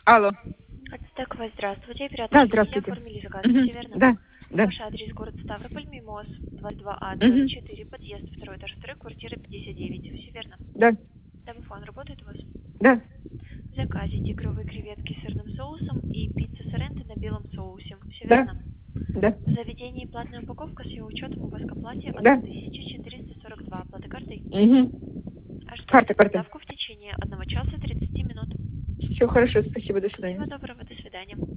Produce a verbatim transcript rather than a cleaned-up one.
Алло. Отстаковая, здравствуйте. Оператор Да, связи, здравствуйте. оформили заказ, Мгм. все верно? Да, да. Ваш адрес город Ставрополь, Мимоз, двадцать два А, Мгм. двадцать четыре, подъезд, второй этаж, второй, квартира пятьдесят девять. Все верно? Да, Домофон работает у вас? да. В заказе тигровые креветки с сырным соусом и пицца соренто на белом соусе. Все Да, верно? да, В заведении платная упаковка с ее учетом у вас к оплате да. одна тысяча четыреста сорок два. Оплата картой? Угу. Ожидайте Карта, карта. доставку в течение одного часа тридцати минут. Все хорошо, спасибо, до свидания. Всего доброго, до свидания.